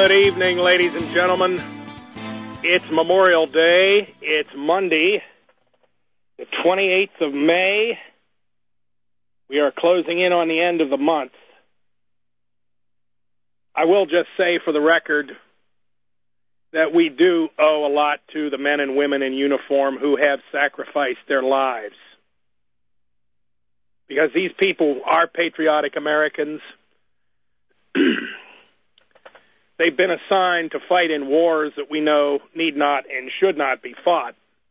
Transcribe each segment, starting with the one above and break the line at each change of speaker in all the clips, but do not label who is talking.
Good evening, ladies and gentlemen. It's Memorial Day. It's Monday, the 28th of May. We are closing in on the end of the month. I will just say for the record that we do owe a lot to the men and women in uniform who have sacrificed their lives. Because these people are patriotic Americans. They've been assigned to fight in wars that we know need not and should not be fought.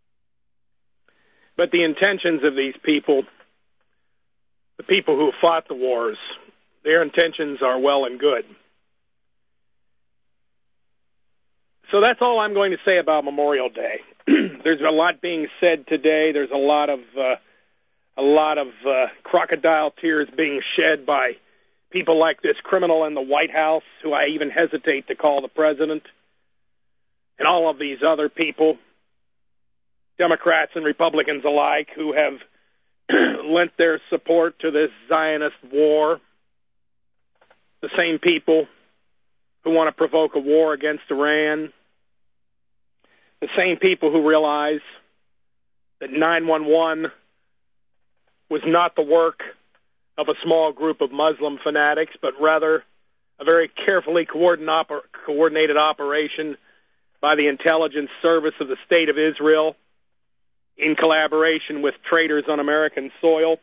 But the intentions of these people, the people who fought the wars, their intentions are well and good. So that's all I'm going to say about Memorial Day. There's a lot being said today. There's a lot of crocodile tears being shed by people like this criminal in the White House, who I even hesitate to call the president, and all of these other people, Democrats and Republicans alike, who have lent their support to this Zionist war. The same people who want to provoke a war against Iran. The same people who realize that 9/11 was not the work of a small group of Muslim fanatics, but rather a very carefully coordinated operation by the intelligence service of the State of Israel in collaboration with traitors on American soil.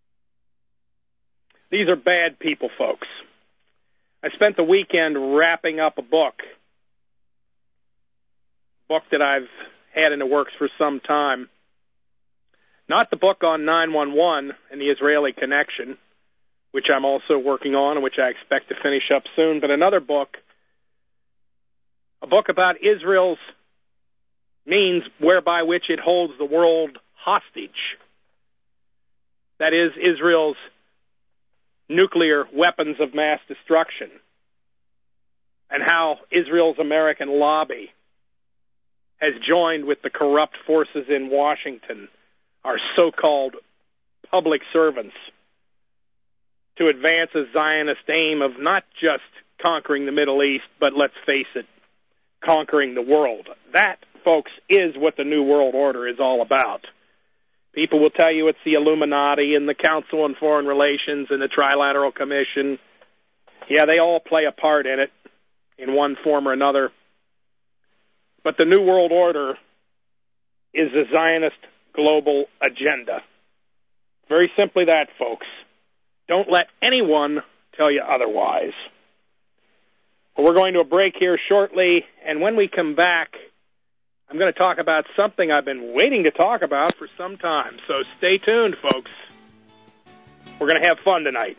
These are bad people, folks. I spent the weekend wrapping up a book that I've had in the works for some time. Not the book on 9/11 and the Israeli connection, which I'm also working on and which I expect to finish up soon, but another book, a book about Israel's means whereby which it holds the world hostage. That is, Israel's nuclear weapons of mass destruction, and how Israel's American lobby has joined with the corrupt forces in Washington, our so-called public servants, to advance a Zionist aim of not just conquering the Middle East, but let's face it, conquering the world. That, folks, is what the New World Order is all about. People will tell you it's the Illuminati and the Council on Foreign Relations and the Trilateral Commission. Yeah, they all play a part in it in one form or another. But the New World Order is the Zionist global agenda. Very simply that, folks. Don't let anyone tell you otherwise. Well, we're going to a break here shortly, and when we come back, I'm going to talk about something I've been waiting to talk about for some time. So stay tuned, folks. We're going to have fun tonight.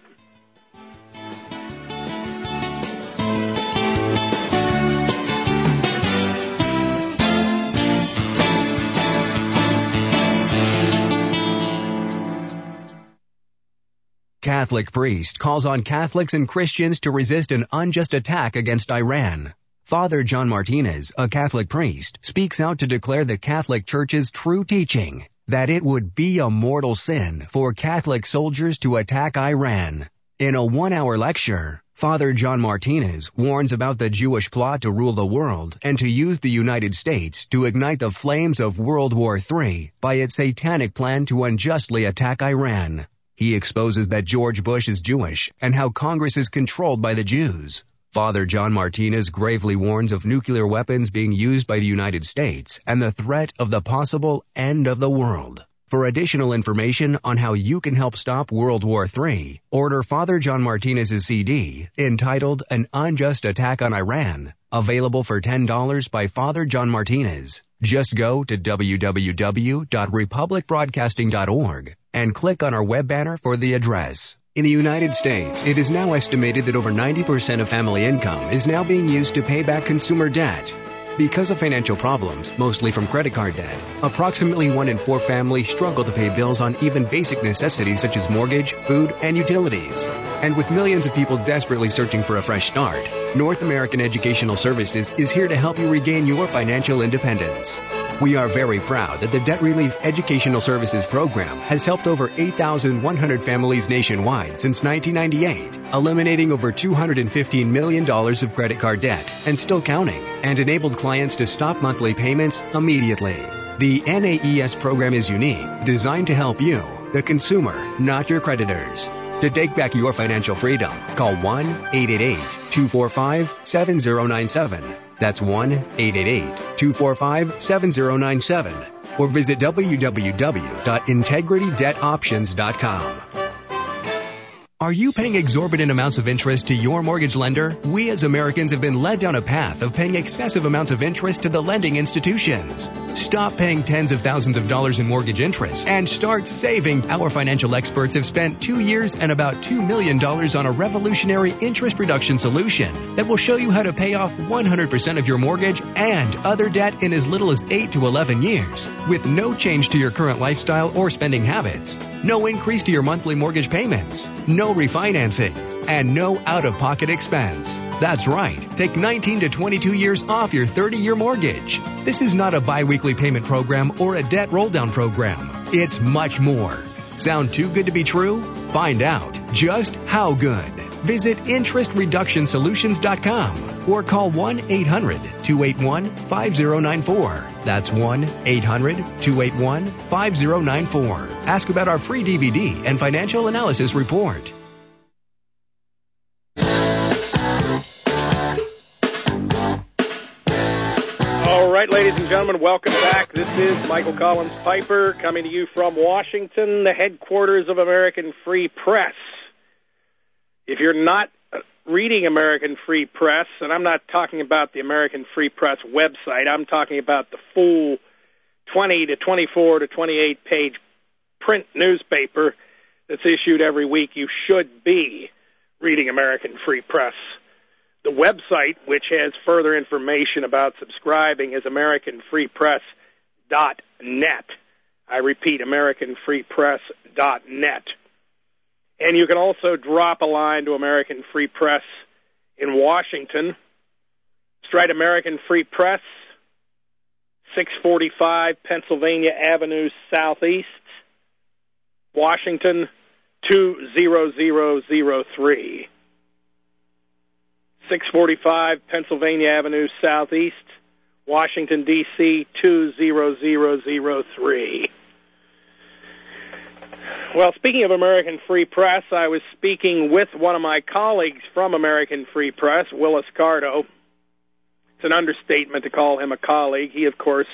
Catholic priest calls on Catholics and Christians to resist an unjust attack against Iran. Father John Martinez, a Catholic priest, speaks out to declare the Catholic Church's true teaching that it would be a mortal sin for Catholic soldiers to attack Iran. In a 1-hour lecture, Father John Martinez warns about the Jewish plot to rule the world and to use the United States to ignite the flames of World War III by its satanic plan to unjustly attack Iran. He exposes that George Bush is Jewish and how Congress is controlled by the Jews. Father John Martinez gravely warns of nuclear weapons being used by the United States and the threat of the possible end of the world. For additional information on how you can help stop World War III, order Father John Martinez's CD entitled An Unjust Attack on Iran, available for $10 by Father John Martinez. Just go to www.republicbroadcasting.org and click on our web banner for the address. In the United States, it is now estimated that over 90% of family income is now being used to pay back consumer debt. Because of financial problems, mostly from credit card debt, approximately 1 in 4 families struggle to pay bills on even basic necessities such as mortgage, food, and utilities. And with millions of people desperately searching for a fresh start, North American Educational Services is here to help you regain your financial independence. We are very proud that the Debt Relief Educational Services Program has helped over 8,100 families nationwide since 1998, eliminating over $215 million of credit card debt and still counting, and enabled clients to stop monthly payments immediately. The NAES program is unique, designed to help you, the consumer, not your creditors. To take back your financial freedom, call 1-888-245-7097. That's 1-888-245-7097. Or visit www.integritydebtoptions.com. Are you paying exorbitant amounts of interest to your mortgage lender? We as Americans have been led down a path of paying excessive amounts of interest to the lending institutions. Stop paying tens of thousands of dollars in mortgage interest and start saving. Our financial experts have spent 2 years and about $2 million on a revolutionary interest reduction solution that will show you how to pay off 100% of your mortgage and other debt in as little as 8 to 11 years, with no change to your current lifestyle or spending habits, no increase to your monthly mortgage payments, no refinancing, and no out-of-pocket expense. That's right. Take 19 to 22 years off your 30-year mortgage. This is not a bi-weekly payment program or a debt roll-down program. It's much more. Sound too good to be true? Find out just how good. Visit interestreductionsolutions.com or call 1-800-281-5094. That's 1-800-281-5094. Ask about our free DVD and financial analysis report.
All right, ladies and gentlemen, welcome back. This is Michael Collins Piper coming to you from Washington, the headquarters of American Free Press. If you're not reading American Free Press, and I'm not talking about the American Free Press website, I'm talking about the full 20 to 24 to 28-page print newspaper that's issued every week, you should be reading American Free Press. The website, which has further information about subscribing, is AmericanFreePress.net. I repeat, AmericanFreePress.net. And you can also drop a line to American Free Press in Washington. Just write American Free Press, 645 Pennsylvania Avenue Southeast, Washington, 20003. 645 Pennsylvania Avenue Southeast, Washington, D.C., 20003. Well, speaking of American Free Press, I was speaking with one of my colleagues from American Free Press, Willis Carto. It's an understatement to call him a colleague. He, of course,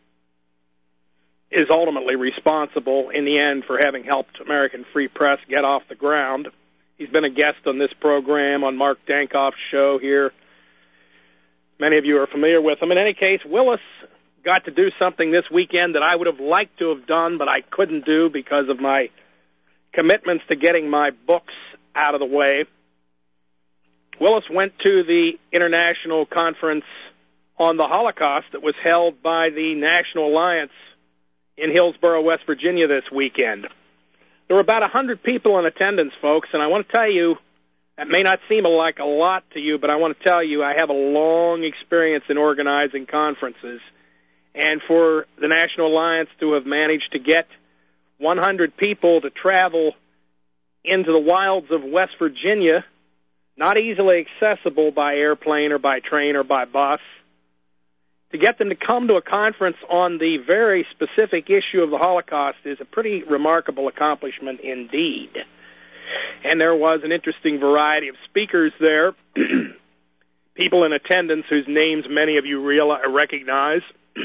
is ultimately responsible in the end for having helped American Free Press get off the ground. He's been a guest on this program on Mark Dankoff's show here. Many of you are familiar with him. In any case, Willis got to do something this weekend that I would have liked to have done, but I couldn't do because of my commitments to getting my books out of the way. Willis went to the International Conference on the Holocaust that was held by the National Alliance in Hillsborough, West Virginia this weekend. There were about 100 people in attendance, folks, and I want to tell you, that may not seem like a lot to you, but I want to tell you I have a long experience in organizing conferences. And for the National Alliance to have managed to get 100 people to travel into the wilds of West Virginia, not easily accessible by airplane or by train or by bus, to get them to come to a conference on the very specific issue of the Holocaust is a pretty remarkable accomplishment indeed. And there was an interesting variety of speakers there, people in attendance whose names many of you recognize.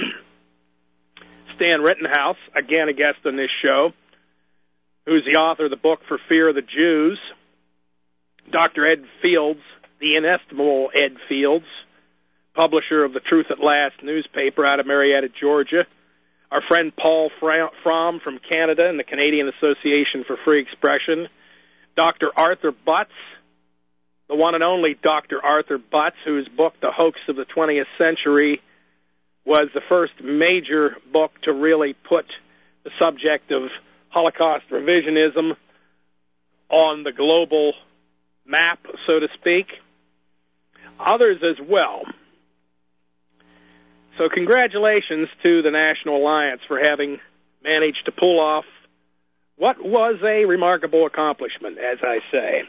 Stan Rittenhouse, again a guest on this show, who's the author of the book For Fear of the Jews. Dr. Ed Fields, the inestimable Ed Fields, publisher of the Truth at Last newspaper out of Marietta, Georgia. Our friend Paul Fromm from Canada and the Canadian Association for Free Expression. Dr. Arthur Butts, the one and only Dr. Arthur Butts, whose book, The Hoax of the 20th Century, was the first major book to really put the subject of Holocaust revisionism on the global map, so to speak. Others as well. So congratulations to the National Alliance for having managed to pull off what was a remarkable accomplishment, as I say.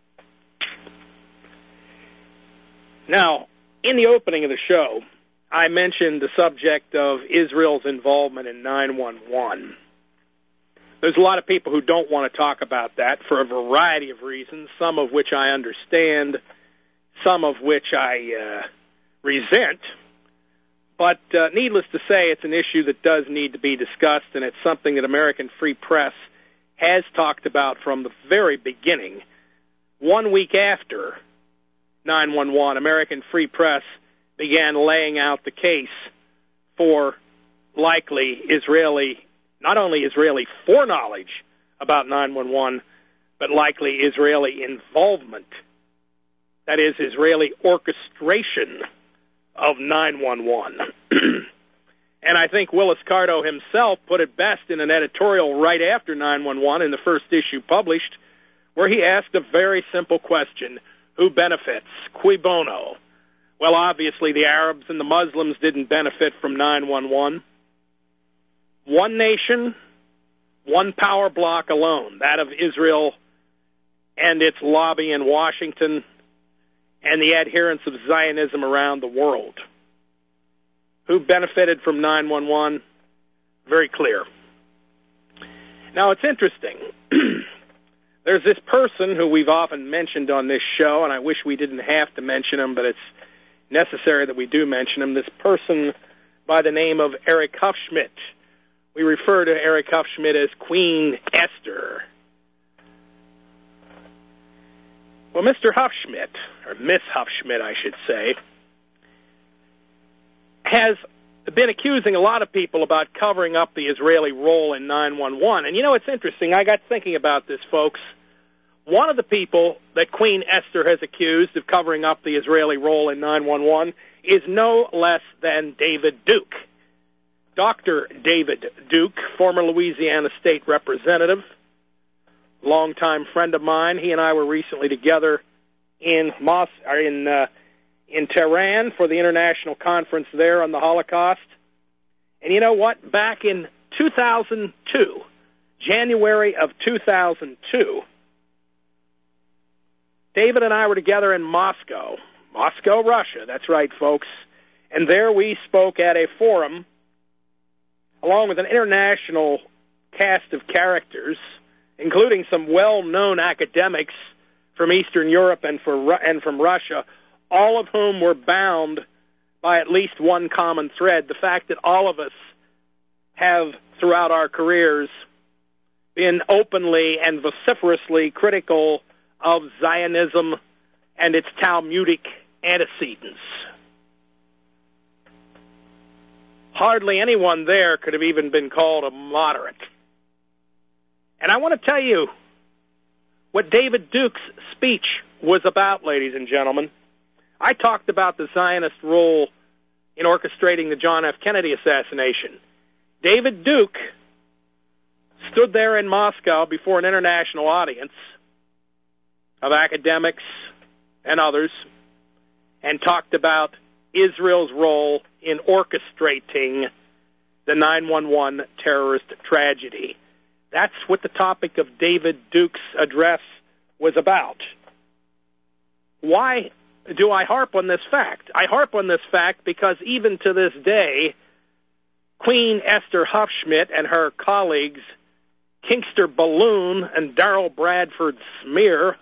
Now, in the opening of the show, I mentioned the subject of Israel's involvement in 9/11. There's a lot of people who don't want to talk about that for a variety of reasons, some of which I understand, some of which I resent. But needless to say, it's an issue that does need to be discussed, and it's something that American Free Press has talked about from the very beginning. 1 week after 9/11, American Free Press began laying out the case for likely Israeli, not only Israeli foreknowledge about 9/11, but likely Israeli involvement. That is, Israeli orchestration of 9/11. And I think Willis Carto himself put it best in an editorial right after 9/11 in the first issue published, where he asked a very simple question: who benefits? Cui bono? Well, obviously the Arabs and the Muslims didn't benefit from 9/11. One nation, one power block alone, that of Israel and its lobby in Washington and the adherents of Zionism around the world. Who benefited from 9/11? Very clear. Now, it's interesting. There's this person who we've often mentioned on this show, and I wish we didn't have to mention him, but it's necessary that we do mention him, this person by the name of Eric Hufschmidt. We refer to Eric Hufschmidt as Queen Esther. Well, Mr. Hufschmidt, or Miss Hufschmidt, I should say, has been accusing a lot of people about covering up the Israeli role in 9/11. And you know, it's interesting. I got thinking about this, folks. One of the people that Queen Esther has accused of covering up the Israeli role in 9/11 is no less than David Duke. Dr. David Duke, former Louisiana State Representative, longtime friend of mine. He and I were recently together in Tehran for the international conference there on the Holocaust. And you know what? Back in 2002, January of 2002, David and I were together in Moscow, Russia. That's right, folks. And there we spoke at a forum along with an international cast of characters, including some well-known academics from Eastern Europe and from Russia, all of whom were bound by at least one common thread, the fact that all of us have, throughout our careers, been openly and vociferously critical of Zionism and its Talmudic antecedents. Hardly anyone there could have even been called a moderate. And I want to tell you what David Duke's speech was about, ladies and gentlemen. I talked about the Zionist role in orchestrating the John F. Kennedy assassination. David Duke stood there in Moscow before an international audience of academics and others and talked about Israel's role in orchestrating the 9/11 terrorist tragedy. That's what the topic of David Duke's address was about. Why do I harp on this fact? I harp on this fact because even to this day, Queen Esther Hufschmidt and her colleagues, Kingster Balloon and Darrell Bradford Smear,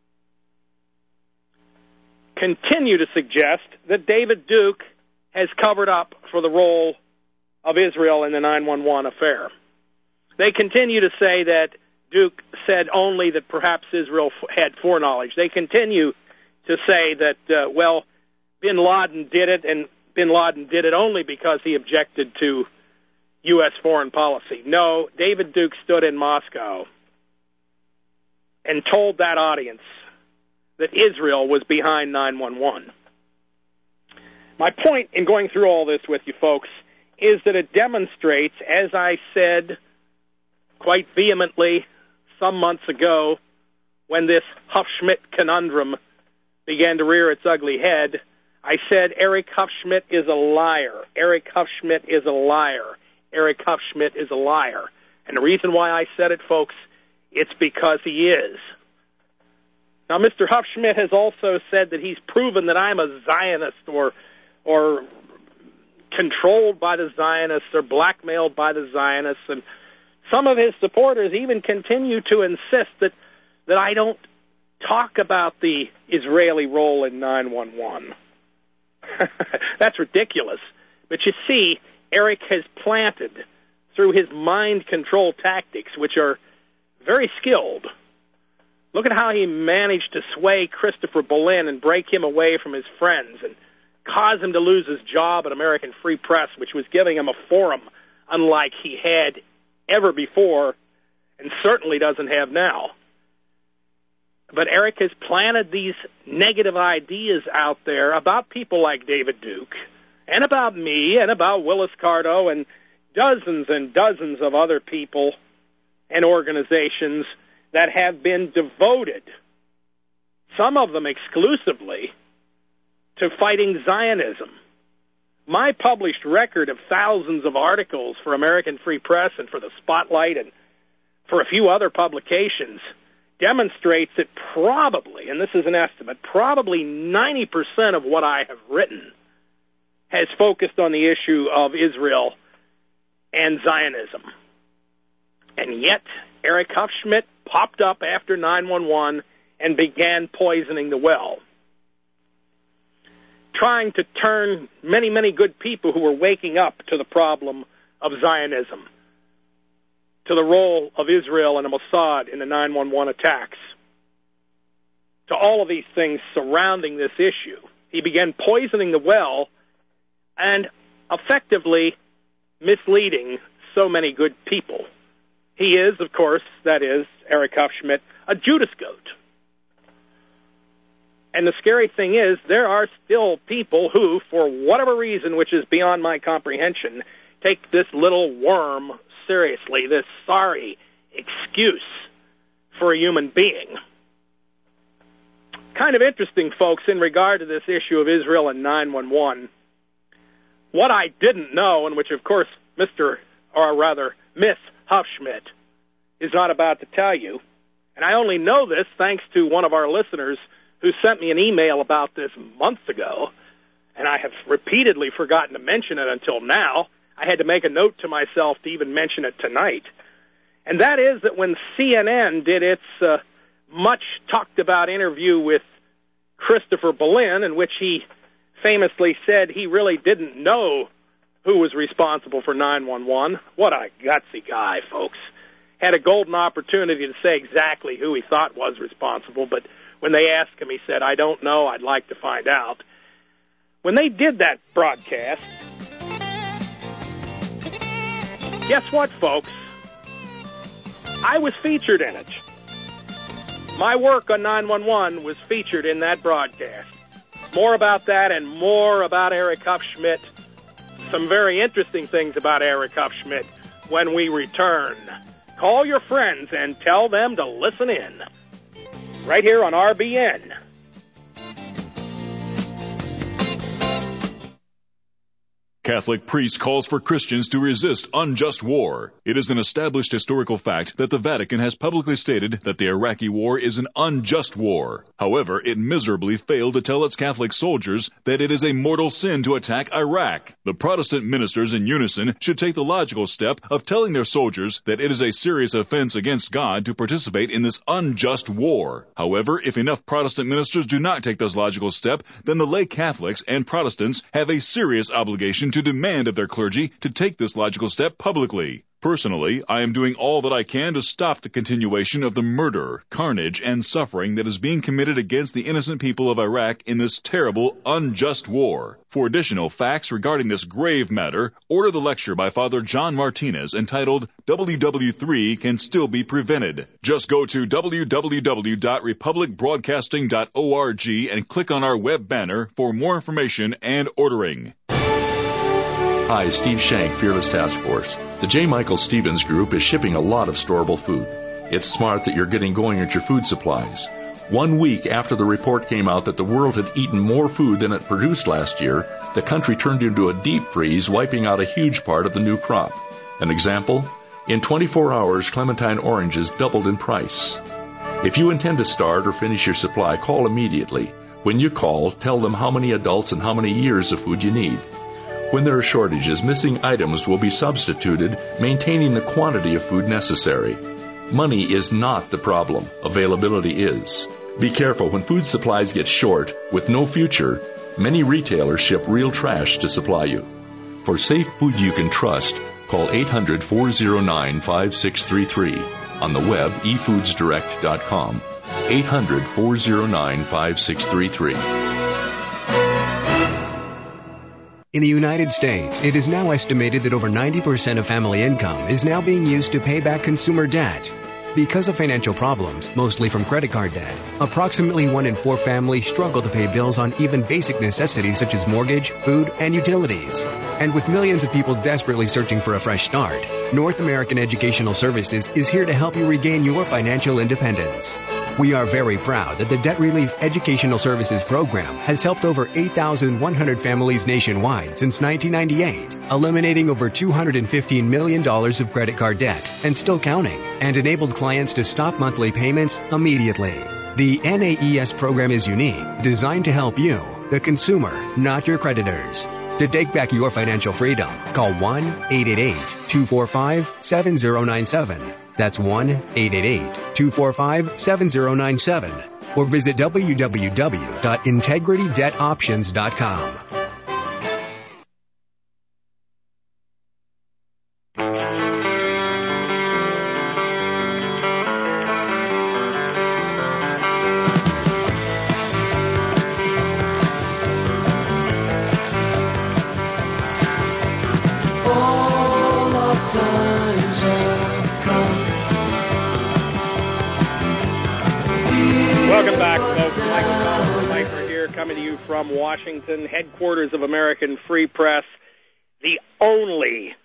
continue to suggest that David Duke has covered up for the role of Israel in the 9/11 affair. They continue to say that Duke said only that perhaps Israel had foreknowledge. They continue to say that, bin Laden did it, and bin Laden did it only because he objected to U.S. foreign policy. No, David Duke stood in Moscow and told that audience that Israel was behind 9/11. My point in going through all this with you folks is that it demonstrates, as I said quite vehemently some months ago when this Hufschmidt conundrum began to rear its ugly head, I said Eric Hufschmidt is a liar. Eric Hufschmidt is a liar. Eric Hufschmidt is a liar. And the reason why I said it, folks, it's because he is. Now, Mr. Hufschmidt has also said that he's proven that I'm a Zionist or controlled by the Zionists or blackmailed by the Zionists. And some of his supporters even continue to insist that I don't talk about the Israeli role in 9/11. That's ridiculous. But you see, Eric has planted, through his mind control tactics, which are very skilled. Look at how he managed to sway Christopher Berlin and break him away from his friends and cause him to lose his job at American Free Press, which was giving him a forum unlike he had ever before and certainly doesn't have now. But Eric has planted these negative ideas out there about people like David Duke and about me and about Willis Carto and dozens of other people and organizations that have been devoted, some of them exclusively, to fighting Zionism. My published record of thousands of articles for American Free Press and for the Spotlight and for a few other publications demonstrates that probably, and this is an estimate, probably 90% of what I have written has focused on the issue of Israel and Zionism. And yet, Eric Hufschmidt popped up after 9/11 and began poisoning the well, trying to turn many good people who were waking up to the problem of Zionism, to the role of Israel and the Mossad in the 9/11 attacks, to all of these things surrounding this issue. He began poisoning the well and effectively misleading so many good people. He is, of course, that is, Eric Hufschmidt, a Judas goat. And the scary thing is, there are still people who, for whatever reason, which is beyond my comprehension, take this little worm seriously, this sorry excuse for a human being. Kind of interesting, folks, in regard to this issue of Israel and 9/11. What I didn't know, and which, of course, Miss Hufschmidt is not about to tell you, and I only know this thanks to one of our listeners who sent me an email about this months ago, and I have repeatedly forgotten to mention it until now. I had to make a note to myself to even mention it tonight. And that is that when CNN did its much-talked-about interview with Christopher Berlin, in which he famously said he really didn't know who was responsible for 9/11, what a gutsy guy, folks. Had a golden opportunity to say exactly who he thought was responsible, but when they asked him, he said, "I don't know, I'd like to find out." When they did that broadcast, guess what, folks? I was featured in it. My work on 9/11 was featured in that broadcast. More about that and more about Eric Hufschmidt. Some very interesting things about Eric Hufschmidt when we return. Call your friends and tell them to listen in. Right here on RBN.
Catholic priest calls for Christians to resist unjust war. It is an established historical fact that the Vatican has publicly stated that the Iraqi war is an unjust war. However, it miserably failed to tell its Catholic soldiers that it is a mortal sin to attack Iraq. The Protestant ministers in unison should take the logical step of telling their soldiers that it is a serious offense against God to participate in this unjust war. However, if enough Protestant ministers do not take this logical step, then the lay Catholics and Protestants have a serious obligation to demand of their clergy to take this logical step publicly. Personally, I am doing all that I can to stop the continuation of the murder, carnage, and suffering that is being committed against the innocent people of Iraq in this terrible, unjust war. For additional facts regarding this grave matter, order the lecture by Father John Martinez entitled WW3 Can Still Be Prevented. Just go to www.republicbroadcasting.org and click on our web banner for more information and ordering.
Hi, Steve Shank, Fearless Task Force. The J. Michael Stevens Group is shipping a lot of storable food. It's smart that you're getting going at your food supplies. 1 week after the report came out that the world had eaten more food than it produced last year, the country turned into a deep freeze, wiping out a huge part of the new crop. An example? In 24 hours, clementine oranges doubled in price. If you intend to start or finish your supply, call immediately. When you call, tell them how many adults and how many years of food you need. When there are shortages, missing items will be substituted, maintaining the quantity of food necessary. Money is not the problem. Availability is. Be careful when food supplies get short, with no future. Many retailers ship real trash to supply you. For safe food you can trust, call 800-409-5633. On the web, efoodsdirect.com. 800-409-5633.
In the United States, it is now estimated that over 90% of family income is now being used to pay back consumer debt. Because of financial problems, mostly from credit card debt, approximately 1 in 4 families struggle to pay bills on even basic necessities such as mortgage, food, and utilities. And with millions of people desperately searching for a fresh start, North American Educational Services is here to help you regain your financial independence. We are very proud that the Debt Relief Educational Services Program has helped over 8,100 families nationwide since 1998, eliminating over $215 million of credit card debt and still counting, and enabled clients to stop monthly payments immediately. The NAES program is unique, designed to help you, the consumer, not your creditors. To take back your financial freedom, call 1-888-245-7097. That's 1-888-245-7097. Or visit www.integritydebtoptions.com.
Welcome back, folks. Michael Pfeiffer here, coming to you from Washington, headquarters of American Free Press, the only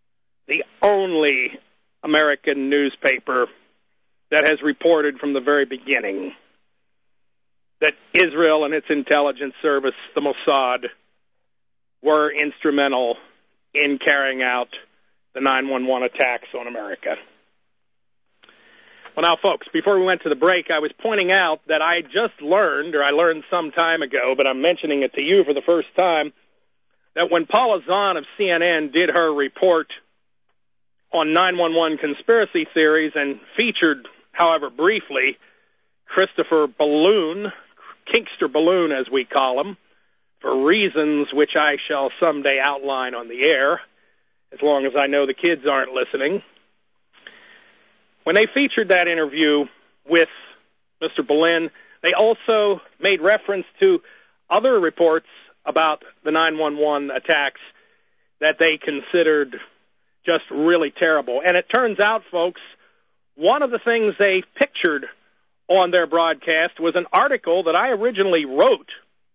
American newspaper that has reported from the very beginning that Israel and its intelligence service, the Mossad, were instrumental in carrying out the 9/11 attacks on America. Well, now, folks, before we went to the break, I was pointing out that I just learned, or I learned some time ago, but I'm mentioning it to you for the first time, that when Paula Zahn of CNN did her report on 9/11 conspiracy theories and featured, however briefly, Christopher Balloon, Kinkster Balloon as we call him, for reasons which I shall someday outline on the air, as long as I know the kids aren't listening. When they featured that interview with Mr. Boleyn, they also made reference to other reports about the 9/11 attacks that they considered just really terrible. And it turns out, folks, one of the things they pictured on their broadcast was an article that I originally wrote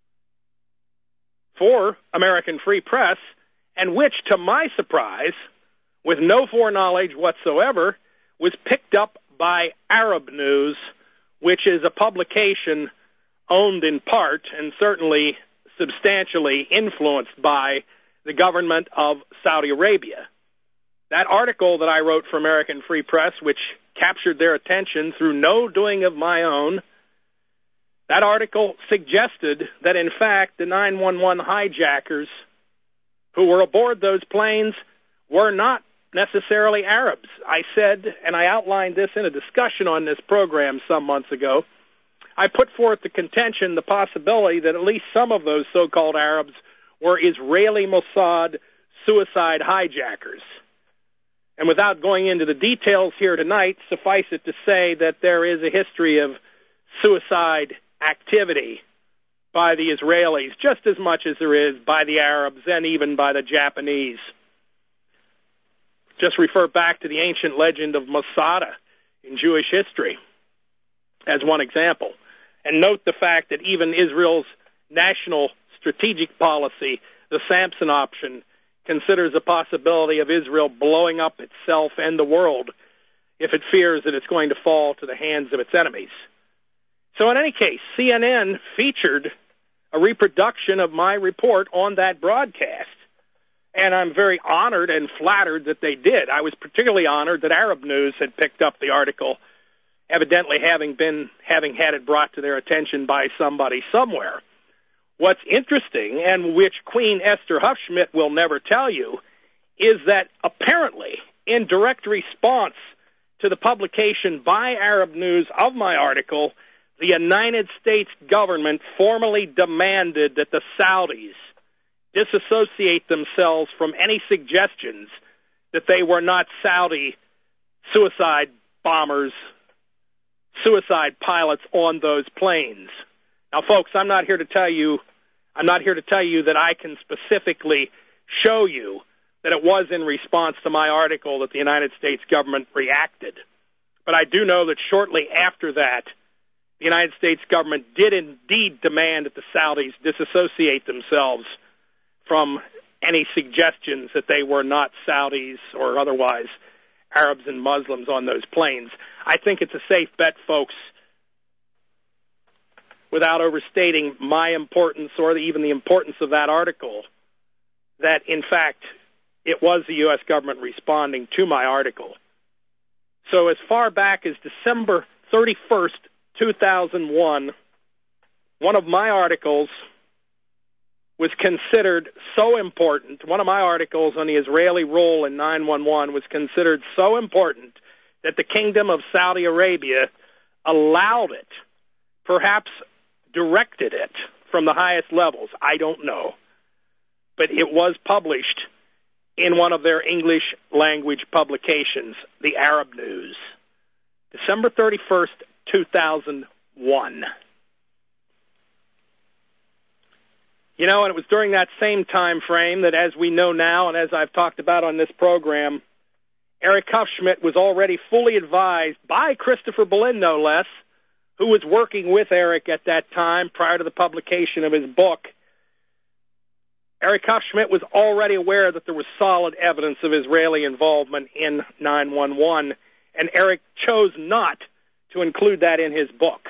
for American Free Press, and which, to my surprise, with no foreknowledge whatsoever, was picked up by Arab News, which is a publication owned in part and certainly substantially influenced by the government of Saudi Arabia. That article that I wrote for American Free Press, which captured their attention through no doing of my own, that article suggested that, in fact, the 911 hijackers who were aboard those planes were not necessarily Arabs. I said, and I outlined this in a discussion on this program some months ago, I put forth the contention, the possibility that at least some of those so-called Arabs were Israeli Mossad suicide hijackers. And without going into the details here tonight, suffice it to say that there is a history of suicide activity by the Israelis, just as much as there is by the Arabs and even by the Japanese. Just refer back to the ancient legend of Masada in Jewish history as one example. And note the fact that even Israel's national strategic policy, the Samson option, considers the possibility of Israel blowing up itself and the world if it fears that it's going to fall to the hands of its enemies. So in any case, CNN featured a reproduction of my report on that broadcast, and I'm very honored and flattered that they did. I was particularly honored that Arab News had picked up the article, evidently having had it brought to their attention by somebody somewhere. What's interesting, and which Queen Esther Hufschmidt will never tell you, is that apparently, in direct response to the publication by Arab News of my article, the United States government formally demanded that the Saudis disassociate themselves from any suggestions that they were not Saudi suicide bombers, suicide pilots on those planes. Now, folks, I'm not here to tell you that I can specifically show you that it was in response to my article that the United States government reacted. But I do know that shortly after that, the United States government did indeed demand that the Saudis disassociate themselves from any suggestions that they were not Saudis or otherwise Arabs and Muslims on those planes. I think it's a safe bet, folks, without overstating my importance or even the importance of that article, that, in fact, it was the U.S. government responding to my article. So as far back as December 31st, 2001, one of my articles was considered so important, one of my articles on the Israeli role in 9/11 was considered so important that the Kingdom of Saudi Arabia allowed it, perhaps directed it from the highest levels. I don't know. But it was published in one of their English language publications, the Arab News, December 31st, 2001. You know, and it was during that same time frame that, as we know now and as I've talked about on this program, Eric Hufschmidt was already fully advised by Christopher Bollyn, no less, who was working with Eric at that time prior to the publication of his book. Eric Hufschmidt was already aware that there was solid evidence of Israeli involvement in 9/11, and Eric chose not to include that in his book.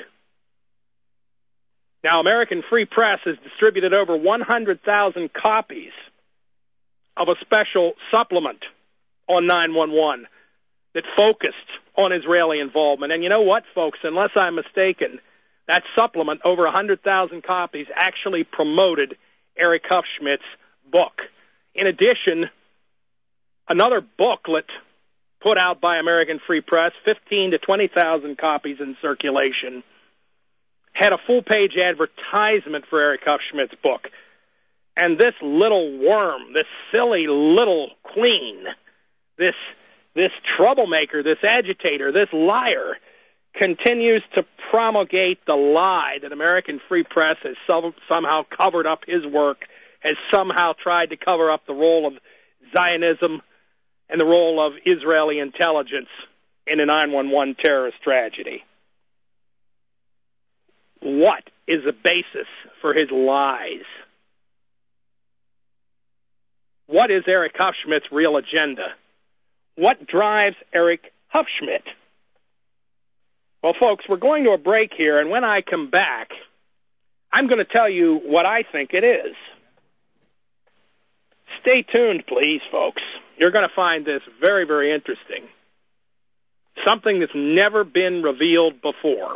Now, American Free Press has distributed over 100,000 copies of a special supplement on 9/11 that focused on Israeli involvement. And you know what, folks? Unless I'm mistaken, that supplement, over 100,000 copies, actually promoted Eric Hufschmidt's book. In addition, another booklet put out by American Free Press, 15 to 20,000 copies in circulation, had a full-page advertisement for Eric Hufschmidt's book. And this little worm, this silly little queen, this troublemaker, this agitator, this liar, continues to promulgate the lie that American Free Press has somehow covered up his work, has somehow tried to cover up the role of Zionism and the role of Israeli intelligence in a 9/11 terrorist tragedy. What is the basis for his lies? What is Eric Hufschmidt's real agenda? What drives Eric Hufschmidt? Well, folks, we're going to a break here, and when I come back, I'm going to tell you what I think it is. Stay tuned, please, folks. You're going to find this very, very interesting. Something that's never been revealed before.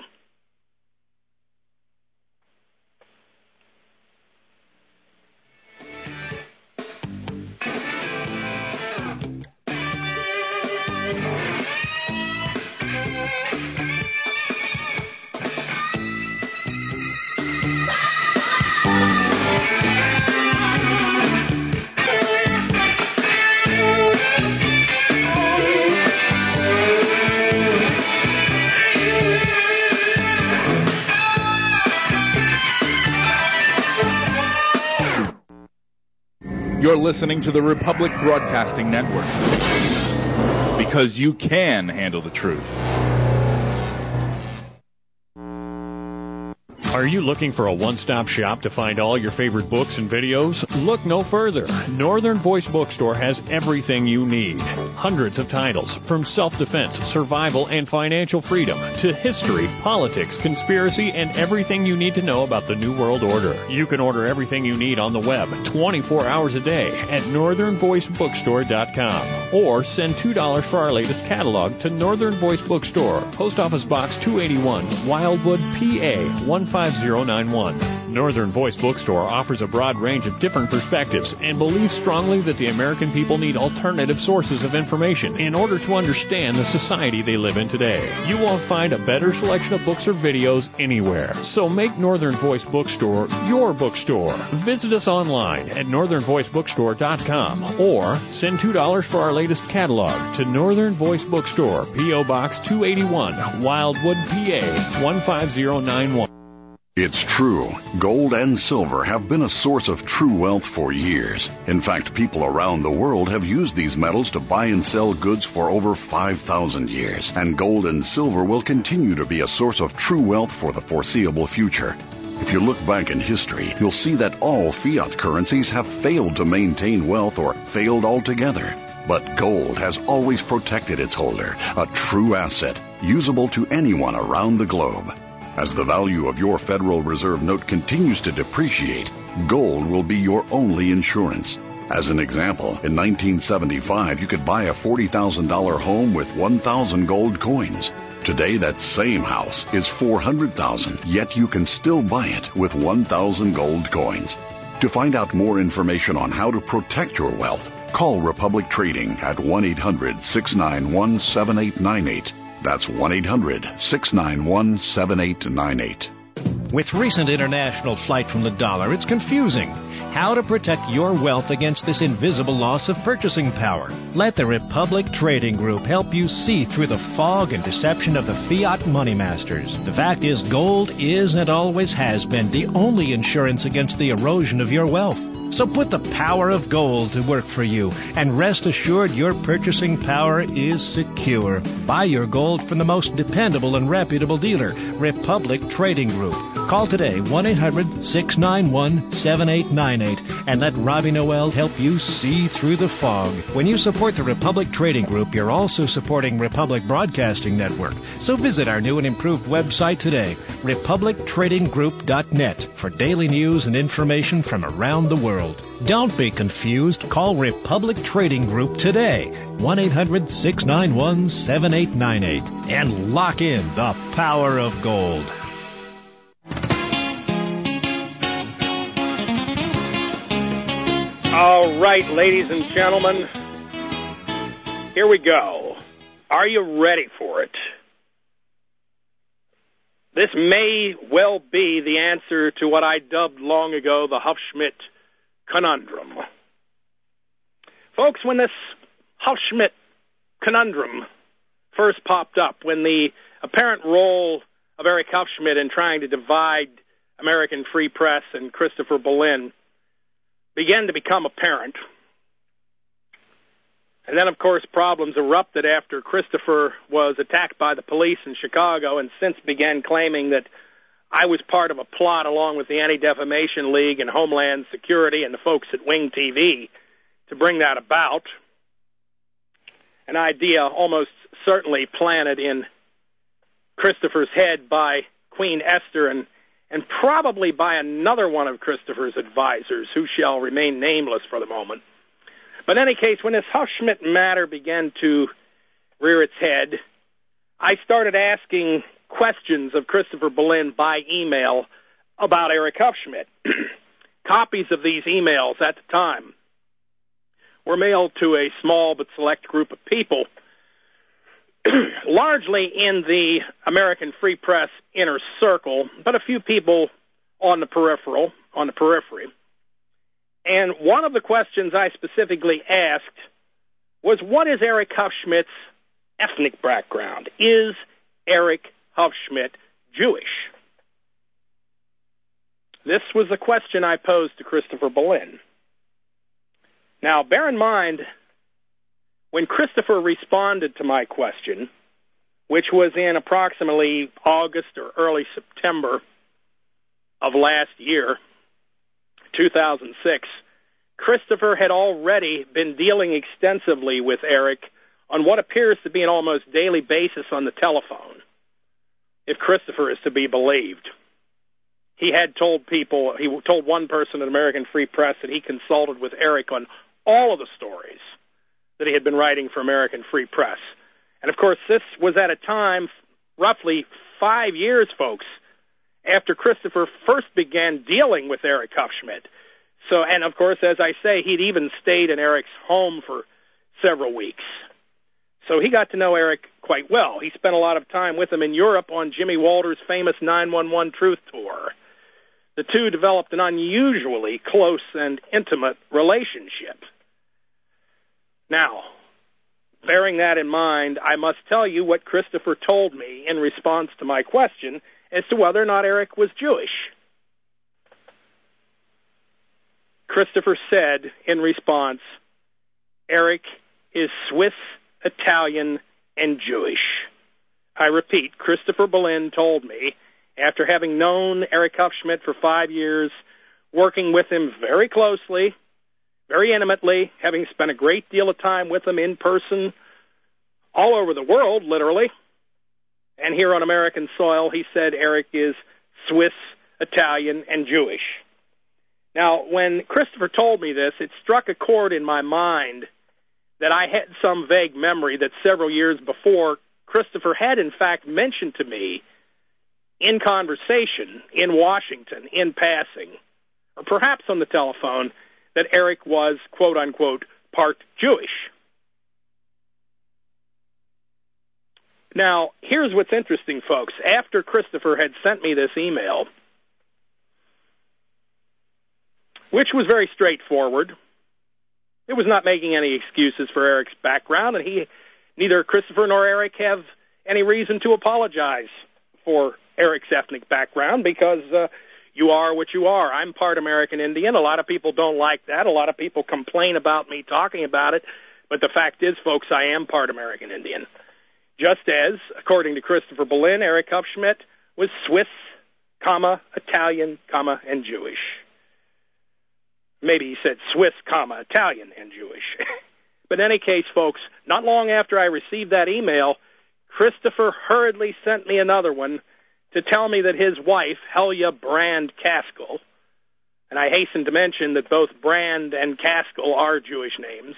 listening to the Republic Broadcasting Network. Because you can handle the truth.
Are you looking for a one-stop shop to find all your favorite books and videos? Look no further. Northern Voice Bookstore has everything you need. Hundreds of titles, from self-defense, survival, and financial freedom, to history, politics, conspiracy, and everything you need to know about the New World Order. You can order everything you need on the web 24 hours a day at northernvoicebookstore.com or send $2 for our latest catalog to Northern Voice Bookstore, Post Office Box 281, Wildwood, PA 15091. Northern Voice Bookstore offers a broad range of different perspectives and believes strongly that the American people need alternative sources of information in order to understand the society they live in today. You won't find a better selection of books or videos anywhere. So make Northern Voice Bookstore your bookstore. Visit us online at northernvoicebookstore.com or send $2 for our latest catalog to Northern Voice Bookstore, P.O. Box 281, Wildwood, PA 15091.
It's true. Gold and silver have been a source of true wealth for years. In fact, people around the world have used these metals to buy and sell goods for over 5,000 years. And gold and silver will continue to be a source of true wealth for the foreseeable future. If you look back in history, you'll see that all fiat currencies have failed to maintain wealth or failed altogether. But gold has always protected its holder, a true asset, usable to anyone around the globe. As the value of your Federal Reserve note continues to depreciate, gold will be your only insurance. As an example, in 1975, you could buy a $40,000 home with 1,000 gold coins. Today, that same house is $400,000, yet you can still buy it with 1,000 gold coins. To find out more information on how to protect your wealth, call Republic Trading at 1-800-691-7898. That's 1-800-691-7898.
With recent international flight from the dollar, it's confusing. How to protect your wealth against this invisible loss of purchasing power. Let the Republic Trading Group help you see through the fog and deception of the fiat money masters. The fact is, gold is and always has been the only insurance against the erosion of your wealth. So put the power of gold to work for you, and rest assured your purchasing power is secure. Buy your gold from the most dependable and reputable dealer, Republic Trading Group. Call today, 1-800-691-7898, and let Robbie Noel help you see through the fog. When you support the Republic Trading Group, you're also supporting Republic Broadcasting Network. So visit our new and improved website today, republictradinggroup.net, for daily news and information from around the world. Don't be confused. Call Republic Trading Group today, 1-800-691-7898, and lock in the power of gold.
All right, ladies and gentlemen, here we go. Are you ready for it? This may well be the answer to what I dubbed long ago the Hufschmidt conundrum. Folks, when this Hufschmidt conundrum first popped up, when the apparent role of Eric Hufschmidt in trying to divide American Free Press and Christopher Berlin began to become apparent, and then, of course, problems erupted after Christopher was attacked by the police in Chicago and since began claiming that I was part of a plot along with the Anti-Defamation League and Homeland Security and the folks at Wing TV to bring that about. An idea almost certainly planted in Christopher's head by Queen Esther and probably by another one of Christopher's advisors, who shall remain nameless for the moment. But in any case, when this Hufschmidt matter began to rear its head, I started asking questions of Christopher Berlin by email about Eric Hufschmidt. Copies of these emails at the time were mailed to a small but select group of people, largely in the American Free Press inner circle, but a few people on the periphery. And one of the questions I specifically asked was, what is Eric Hufschmidt's ethnic background? Is Eric Hufschmidt Jewish? This was the question I posed to Christopher Berlin. Now, bear in mind, when Christopher responded to my question, which was in approximately August or early September of last year, 2006, Christopher had already been dealing extensively with Eric on what appears to be an almost daily basis on the telephone, if Christopher is to be believed. He had told one person at American Free Press that he consulted with Eric on all of the stories that he had been writing for American Free Press. And, of course, this was at a time, roughly 5 years, folks, after Christopher first began dealing with Eric Hufschmidt. So, and, of course, as I say, he'd even stayed in Eric's home for several weeks. So he got to know Eric quite well. He spent a lot of time with him in Europe on Jimmy Walter's famous 911 Truth Tour. The two developed an unusually close and intimate relationship. Now, bearing that in mind, I must tell you what Christopher told me in response to my question as to whether or not Eric was Jewish. Christopher said in response, Eric is Swiss, Italian, and Jewish. I repeat, Christopher Boleyn told me, after having known Eric Hufschmidt for 5 years, working with him very closely, very intimately, having spent a great deal of time with him in person, all over the world, literally, and here on American soil, he said Eric is Swiss, Italian, and Jewish. Now, when Christopher told me this, it struck a chord in my mind that I had some vague memory that several years before, Christopher had in fact mentioned to me in conversation in Washington, in passing, or perhaps on the telephone, that Eric was, quote-unquote, part Jewish. Now, here's what's interesting, folks. After Christopher had sent me this email, which was very straightforward, it was not making any excuses for Eric's background, and neither Christopher nor Eric have any reason to apologize for Eric's ethnic background because you are what you are. I'm part American Indian. A lot of people don't like that. A lot of people complain about me talking about it, but the fact is, folks, I am part American Indian. Just as, according to Christopher Boleyn, Eric Hufschmidt was Swiss, Italian, and Jewish. Maybe he said Swiss, Italian, and Jewish. But in any case, folks, not long after I received that email, Christopher hurriedly sent me another one to tell me that his wife, Helia Brand Caskell, and I hasten to mention that both Brand and Caskell are Jewish names,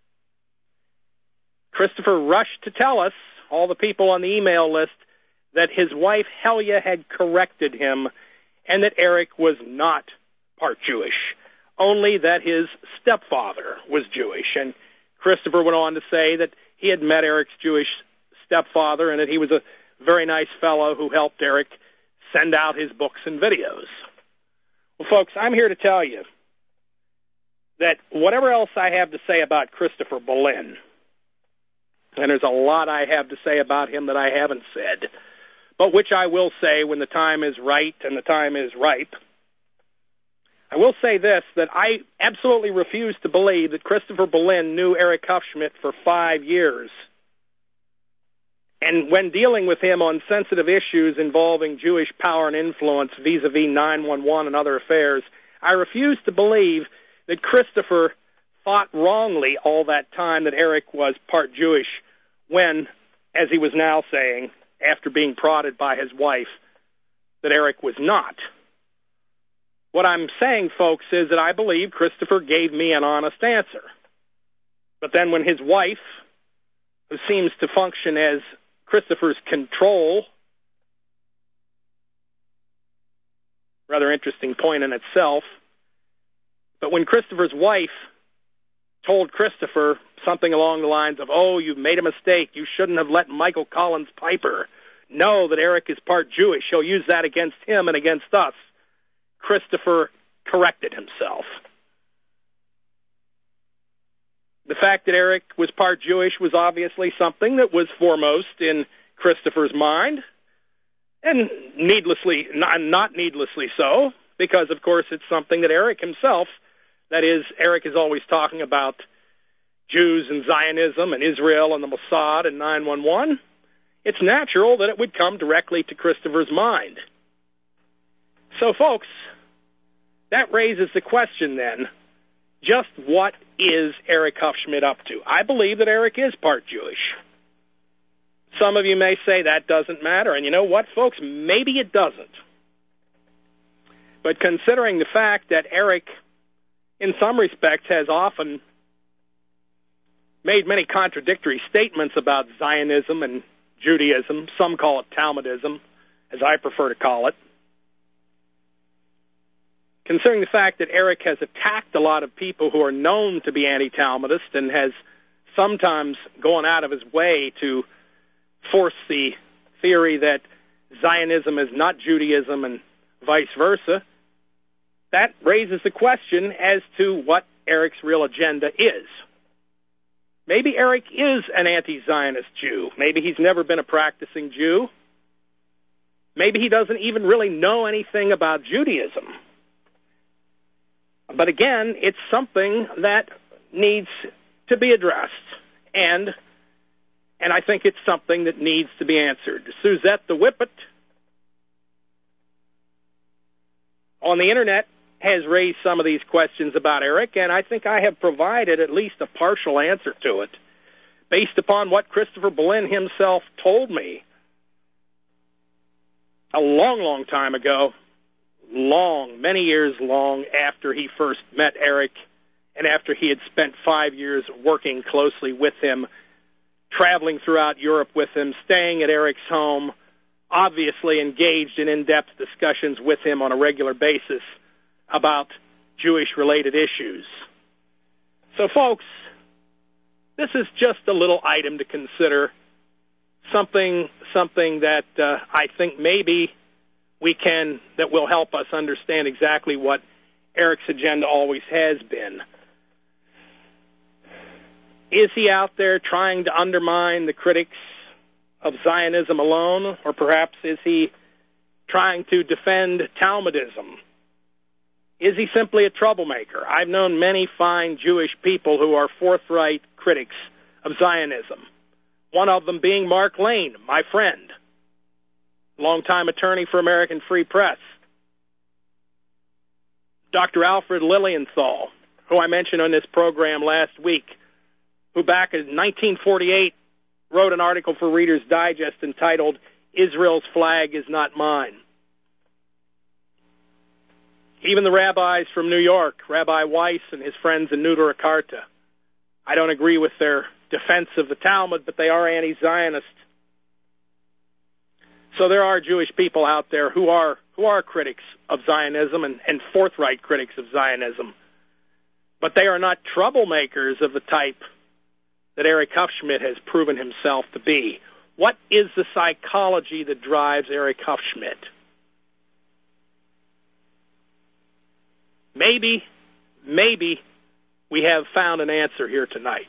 Christopher rushed to tell us, all the people on the email list, that his wife, Helia, had corrected him and that Eric was not part Jewish, only that his stepfather was Jewish. And Christopher went on to say that he had met Eric's Jewish stepfather and that he was a very nice fellow who helped Eric send out his books and videos. Well, folks, I'm here to tell you that whatever else I have to say about Christopher Boleyn, and there's a lot I have to say about him that I haven't said, but which I will say when the time is right and the time is ripe, I will say this, that I absolutely refuse to believe that Christopher Boleyn knew Eric Hufschmidt for 5 years. And when dealing with him on sensitive issues involving Jewish power and influence vis-a-vis 911 and other affairs, I refuse to believe that Christopher thought wrongly all that time that Eric was part Jewish when, as he was now saying, after being prodded by his wife, that Eric was not. What I'm saying, folks, is that I believe Christopher gave me an honest answer. But then when his wife, who seems to function as Christopher's control, rather interesting point in itself, but when Christopher's wife told Christopher something along the lines of, oh, you've made a mistake, you shouldn't have let Michael Collins Piper know that Eric is part Jewish, he'll use that against him and against us, Christopher corrected himself. The fact that Eric was part Jewish was obviously something that was foremost in Christopher's mind, and not needlessly so, because, of course, it's something that Eric himself that is, Eric is always talking about Jews and Zionism and Israel and the Mossad and 911, it's natural that it would come directly to Christopher's mind. So, folks, that raises the question then, just what is Eric Hufschmidt up to? I believe that Eric is part Jewish. Some of you may say that doesn't matter, and you know what, folks? Maybe it doesn't. But considering the fact that Eric, in some respects, has often made many contradictory statements about Zionism and Judaism, some call it Talmudism, as I prefer to call it, considering the fact that Eric has attacked a lot of people who are known to be anti-Talmudist and has sometimes gone out of his way to force the theory that Zionism is not Judaism and vice versa, that raises the question as to what Eric's real agenda is. Maybe Eric is an anti-Zionist Jew. Maybe he's never been a practicing Jew. Maybe he doesn't even really know anything about Judaism. But again, it's something that needs to be addressed, and I think it's something that needs to be answered. Suzette the Whippet on the Internet has raised some of these questions about Eric, and I think I have provided at least a partial answer to it based upon what Christopher Boleyn himself told me a long, long time ago, many years long after he first met Eric and after he had spent 5 years working closely with him, traveling throughout Europe with him, staying at Eric's home, obviously engaged in in-depth discussions with him on a regular basis about Jewish-related issues. So, folks, this is just a little item to consider, something that I think maybe that will help us understand exactly what Eric's agenda always has been. Is he out there trying to undermine the critics of Zionism alone, or perhaps is he trying to defend Talmudism? Is he simply a troublemaker? I've known many fine Jewish people who are forthright critics of Zionism, one of them being Mark Lane, my friend, longtime attorney for American Free Press. Dr. Alfred Lilienthal, who I mentioned on this program last week, who back in 1948 wrote an article for Reader's Digest entitled, "Israel's Flag is Not Mine." Even the rabbis from New York, Rabbi Weiss and his friends in Nudura Karta. I don't agree with their defense of the Talmud, but they are anti-Zionist. So there are Jewish people out there who are critics of Zionism and forthright critics of Zionism. But they are not troublemakers of the type that Eric Hufschmidt has proven himself to be. What is the psychology that drives Eric Hufschmidt? Maybe we have found an answer here tonight.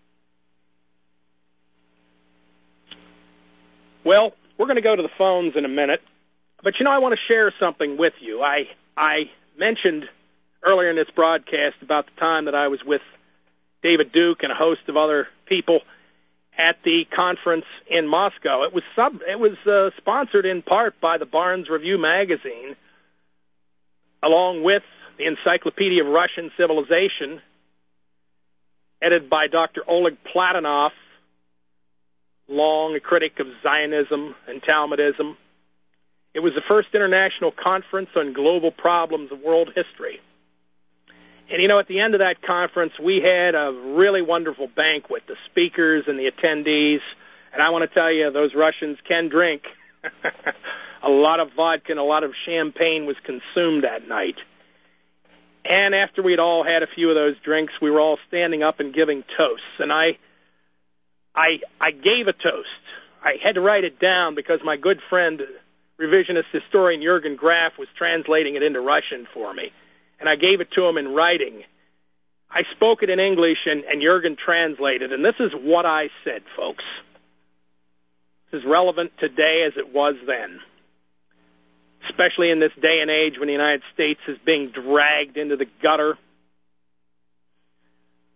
Well, we're going to go to the phones in a minute, but I want to share something with you. I mentioned earlier in this broadcast about the time that I was with David Duke and a host of other people at the conference in Moscow. It was sponsored in part by the Barnes Review magazine, along with the Encyclopedia of Russian Civilization, edited by Dr. Oleg Platonov, long a critic of Zionism and Talmudism. It was the first international conference on global problems of world history. And, at the end of that conference, we had a really wonderful banquet, the speakers and the attendees. And I want to tell you, those Russians can drink. A lot of vodka and a lot of champagne was consumed that night. And after we'd all had a few of those drinks, we were all standing up and giving toasts. And I gave a toast. I had to write it down because my good friend, revisionist historian Jürgen Graf, was translating it into Russian for me. And I gave it to him in writing. I spoke it in English, and Jürgen translated. And this is what I said, folks. This is relevant today as it was then, especially in this day and age when the United States is being dragged into the gutter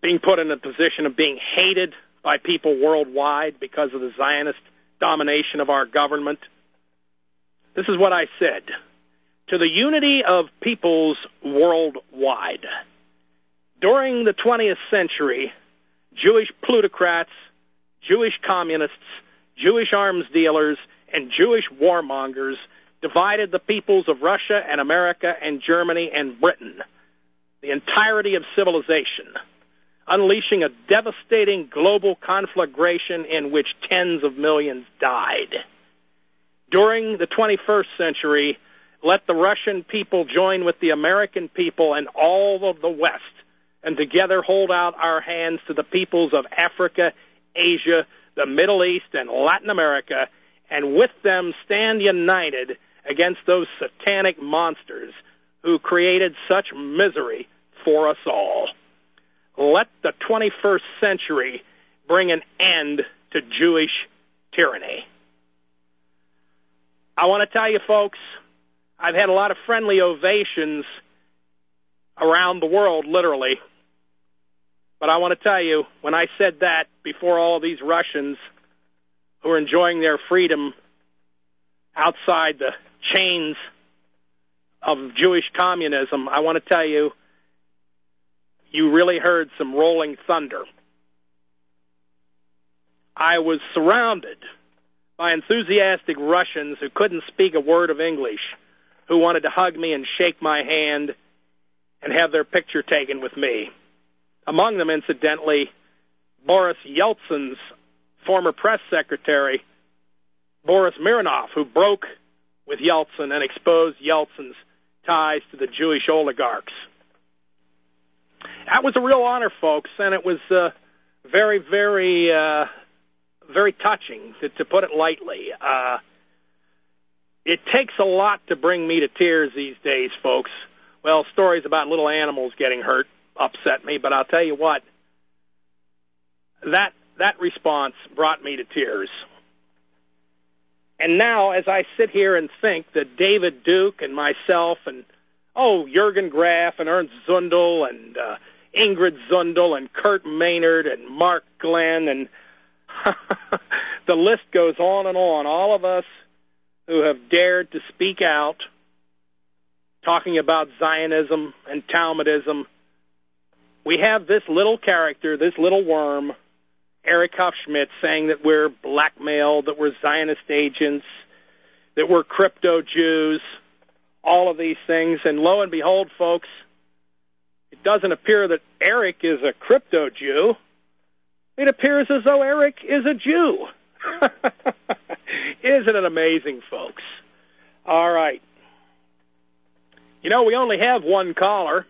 being put in a position of being hated by people worldwide because of the Zionist domination of our government. This is what I said. To the unity of peoples worldwide. During the 20th century, Jewish plutocrats, Jewish communists, Jewish arms dealers, and Jewish warmongers divided the peoples of Russia and America and Germany and Britain, the entirety of civilization, unleashing a devastating global conflagration in which tens of millions died. During the 21st century, let the Russian people join with the American people and all of the West, and together hold out our hands to the peoples of Africa, Asia, the Middle East, and Latin America, and with them stand united against those satanic monsters who created such misery for us all. Let the 21st century bring an end to Jewish tyranny. I want to tell you, folks, I've had a lot of friendly ovations around the world, literally. But I want to tell you, when I said that before all of these Russians who are enjoying their freedom outside the chains of Jewish communism, I want to tell you, you really heard some rolling thunder. I was surrounded by enthusiastic Russians who couldn't speak a word of English, who wanted to hug me and shake my hand and have their picture taken with me. Among them, incidentally, Boris Yeltsin's former press secretary, Boris Mironov, who broke with Yeltsin and exposed Yeltsin's ties to the Jewish oligarchs. That was a real honor, folks, and it was very, very, very touching, to put it lightly. It takes a lot to bring me to tears these days, folks. Well, stories about little animals getting hurt upset me, but I'll tell you what, that response brought me to tears. And now, as I sit here and think that David Duke and myself and, Jürgen Graf and Ernst Zundel and Ingrid Zundel and Kurt Maynard and Mark Glenn and the list goes on and on, all of us who have dared to speak out, talking about Zionism and Talmudism, we have this little character, this little worm, Eric Hufschmidt, saying that we're blackmailed, that we're Zionist agents, that we're crypto-Jews, all of these things. And lo and behold, folks, it doesn't appear that Eric is a crypto-Jew. It appears as though Eric is a Jew. Isn't it amazing, folks? All right. You know, we only have one caller.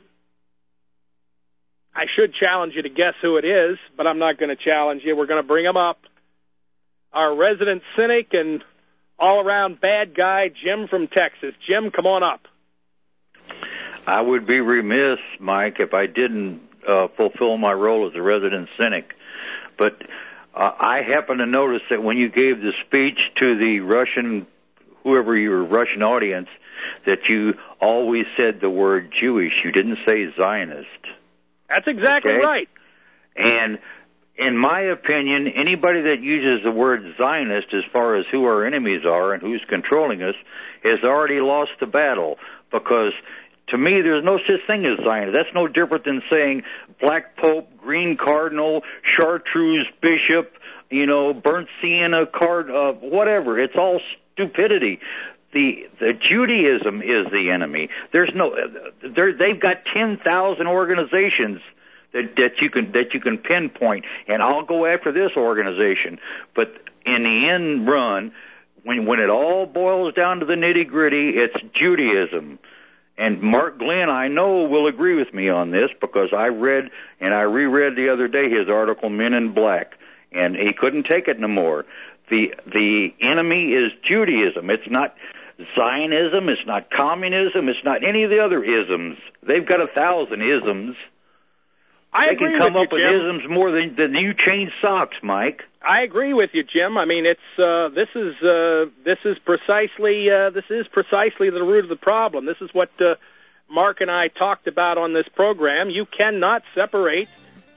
I should challenge you to guess who it is, but I'm not going to challenge you. We're going to bring him up. Our resident cynic and all-around bad guy, Jim from Texas. Jim, come on up.
I would be remiss, Mike, if I didn't fulfill my role as a resident cynic. But I happen to notice that when you gave the speech to the Russian, whoever your Russian audience, that you always said the word Jewish. You didn't say Zionist.
That's exactly right.
And in my opinion, anybody that uses the word Zionist as far as who our enemies are and who's controlling us has already lost the battle, because to me there's no such thing as Zionist. That's no different than saying Black Pope, Green Cardinal, Chartreuse Bishop, burnt sienna card, whatever. It's all stupidity. The Judaism is the enemy. They've got 10,000 organizations that you can pinpoint, and I'll go after this organization. But in the end run, when it all boils down to the nitty gritty, it's Judaism. And Mark Glenn, I know, will agree with me on this, because I read and I reread the other day his article, Men in Black, and he couldn't take it no more. The enemy is Judaism. It's not Zionism, it's not communism, it's not any of the other isms. They've got 1,000 isms. They can come up with isms more than you change socks, Mike.
I agree with you, Jim. I mean, this is precisely the root of the problem. This is what Mark and I talked about on this program. You cannot separate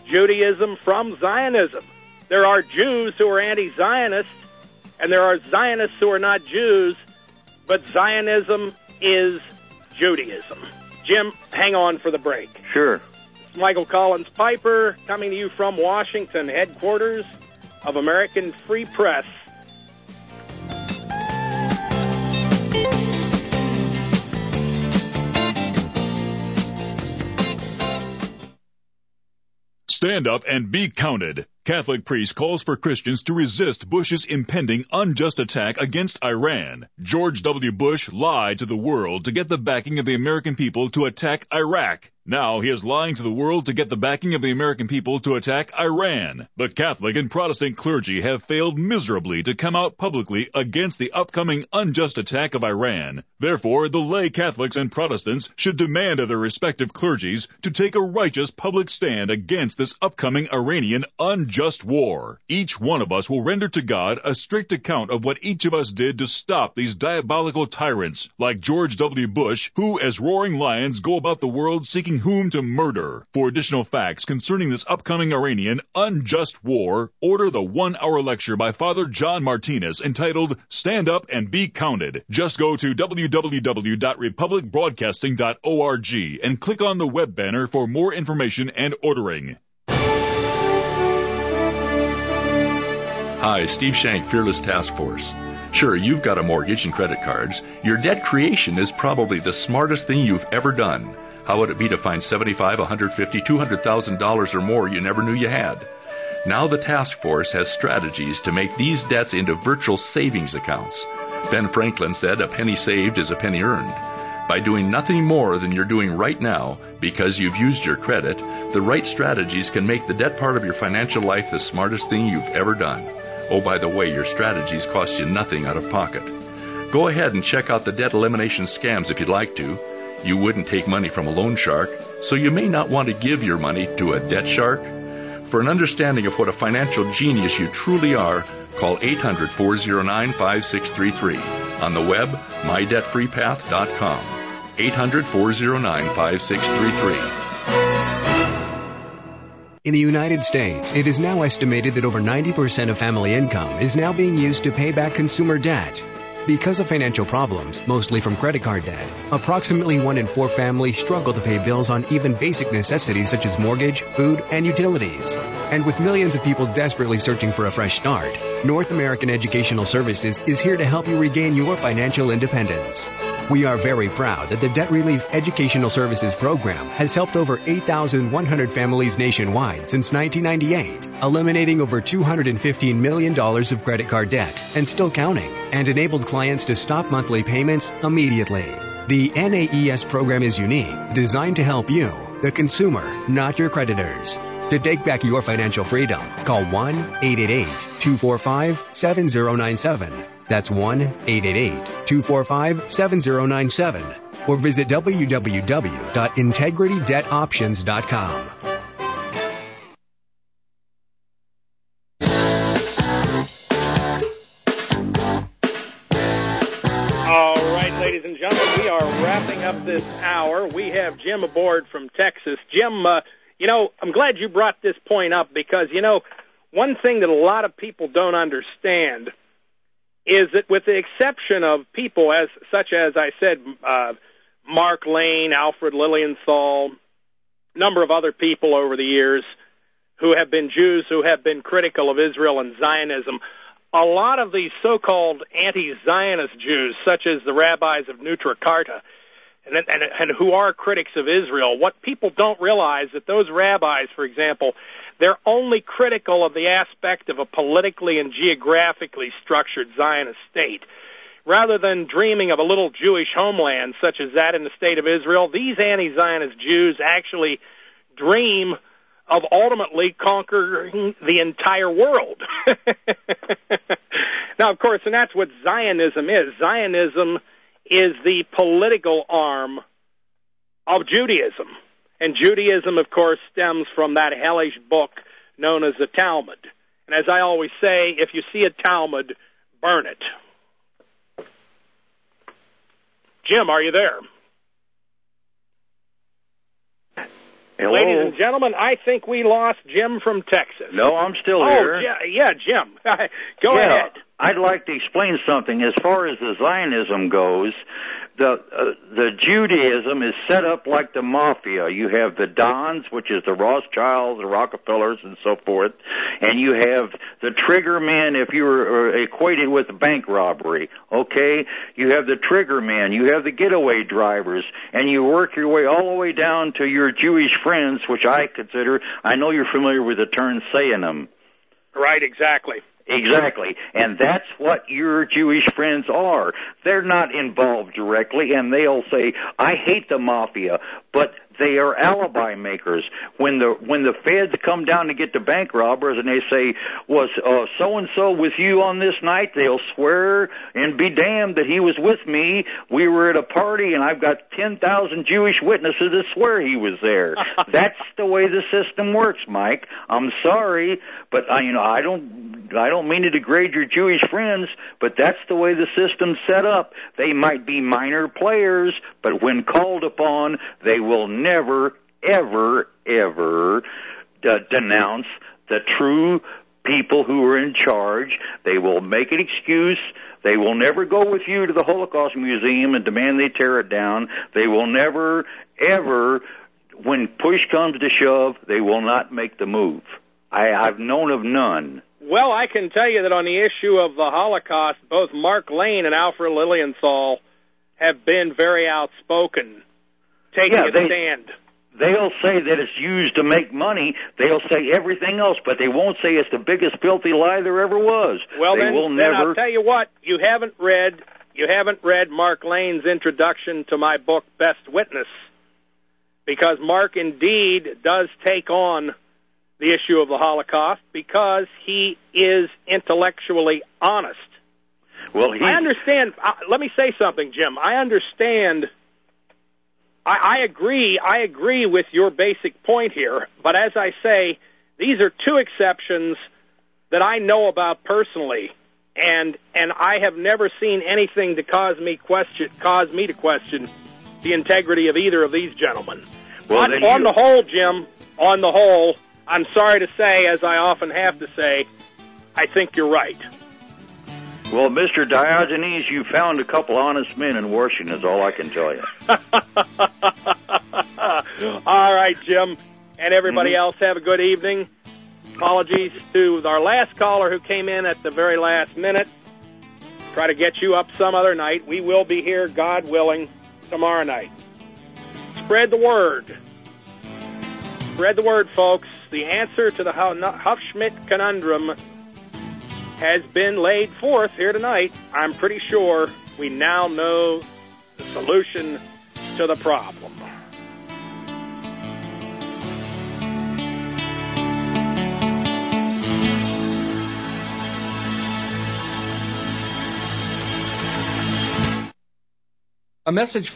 Judaism from Zionism. There are Jews who are anti-Zionist, and there are Zionists who are not Jews, but Zionism is Judaism. Jim, hang on for the break.
Sure.
It's Michael Collins Piper coming to you from Washington, headquarters of American Free Press.
Stand up and be counted. Catholic priest calls for Christians to resist Bush's impending unjust attack against Iran. George W. Bush lied to the world to get the backing of the American people to attack Iraq. Now he is lying to the world to get the backing of the American people to attack Iran. The Catholic and Protestant clergy have failed miserably to come out publicly against the upcoming unjust attack of Iran. Therefore, the lay Catholics and Protestants should demand of their respective clergies to take a righteous public stand against this upcoming Iranian unjust war. Each one of us will render to God a strict account of what each of us did to stop these diabolical tyrants, like George W. Bush, who, as roaring lions, go about the world seeking whom to murder. For additional facts concerning this upcoming Iranian unjust war, order the 1-hour lecture by Father John Martinez entitled Stand Up and Be Counted. Just go to www.republicbroadcasting.org and click on the web banner for more information and ordering.
Hi, Steve Shank, Fearless Task Force. Sure, you've got a mortgage and credit cards. Your debt creation is probably the smartest thing you've ever done. How would it be to find $75,000, $150,000, $200,000 or more you never knew you had? Now the task force has strategies to make these debts into virtual savings accounts. Ben Franklin said, "A penny saved is a penny earned." By doing nothing more than you're doing right now, because you've used your credit, the right strategies can make the debt part of your financial life the smartest thing you've ever done. Oh, by the way, your strategies cost you nothing out of pocket. Go ahead and check out the debt elimination scams if you'd like to. You wouldn't take money from a loan shark, so you may not want to give your money to a debt shark. For an understanding of what a financial genius you truly are, call 800-409-5633. On the web, mydebtfreepath.com. 800-409-5633.
In the United States, it is now estimated that over 90% of family income is now being used to pay back consumer debt. Because of financial problems, mostly from credit card debt, approximately 1 in 4 families struggle to pay bills on even basic necessities such as mortgage, food, and utilities. And with millions of people desperately searching for a fresh start, North American Educational Services is here to help you regain your financial independence. We are very proud that the Debt Relief Educational Services Program has helped over 8,100 families nationwide since 1998, eliminating over $215 million of credit card debt and still counting, and enabled clients to stop monthly payments immediately. The NAES program is unique, designed to help you, the consumer, not your creditors. To take back your financial freedom, call 1-888-245-7097. That's 1-888-245-7097. Or visit www.integritydebtoptions.com.
All right, ladies and gentlemen, we are wrapping up this hour. We have Jim aboard from Texas. Jim, I'm glad you brought this point up because, one thing that a lot of people don't understand is that with the exception of people such as I said, Mark Lane, Alfred Lilienthal, a number of other people over the years who have been Jews who have been critical of Israel and Zionism, a lot of these so-called anti-Zionist Jews, such as the rabbis of Nutra Karta, and who are critics of Israel, what people don't realize that those rabbis, for example, they're only critical of the aspect of a politically and geographically structured Zionist state. Rather than dreaming of a little Jewish homeland such as that in the state of Israel, these anti-Zionist Jews actually dream of ultimately conquering the entire world. Now, of course, and that's what Zionism is. Zionism is the political arm of Judaism. And Judaism, of course, stems from that hellish book known as the Talmud. And as I always say, if you see a Talmud, burn it. Jim, are you there?
Hello?
Ladies and gentlemen, I think we lost Jim from Texas.
No, I'm still here.
Yeah, Jim. Go ahead.
I'd like to explain something. As far as the Zionism goes, the Judaism is set up like the mafia. You have the Dons, which is the Rothschilds, the Rockefellers, and so forth, and you have the trigger men if you were equated with bank robbery, okay? You have the trigger men, you have the getaway drivers, and you work your way all the way down to your Jewish friends, which I know you're familiar with the term Sayanim.
Right, exactly.
Exactly. And that's what your Jewish friends are. They're not involved directly, and they'll say, I hate the mafia, but they are alibi makers. When the feds come down to get the bank robbers and they say, was so-and-so with you on this night, they'll swear and be damned that he was with me. We were at a party and I've got 10,000 Jewish witnesses that swear he was there. That's the way the system works, Mike. I'm sorry, but I don't mean to degrade your Jewish friends, but that's the way the system's set up. They might be minor players, but when called upon, they will never, ever, ever denounce the true people who are in charge. They will make an excuse. They will never go with you to the Holocaust Museum and demand they tear it down. They will never, ever, when push comes to shove, they will not make the move. I've known of none.
Well, I can tell you that on the issue of the Holocaust, both Mark Lane and Alfred Lilienthal have been very outspoken, taking a stand.
They'll say that it's used to make money. They'll say everything else, but they won't say it's the biggest filthy lie there ever was.
Well, then I'll tell you what, you haven't read Mark Lane's introduction to my book, Best Witness, because Mark indeed does take on the issue of the Holocaust because he is intellectually honest.
Well,
I understand. Let me say something, Jim. I understand. I agree with your basic point here. But as I say, these are two exceptions that I know about personally, and I have never seen anything to cause me to question the integrity of either of these gentlemen.
Well,
but on the whole, Jim, on the whole, I'm sorry to say, as I often have to say, I think you're right.
Well, Mr. Diogenes, you found a couple honest men in Washington, is all I can tell you.
All right, Jim, and everybody else, have a good evening. Apologies to our last caller who came in at the very last minute. Try to get you up some other night. We will be here, God willing, tomorrow night. Spread the word. Spread the word, folks. The answer to the Hufschmidt conundrum has been laid forth here tonight. I'm pretty sure we now know the solution to the problem.
A message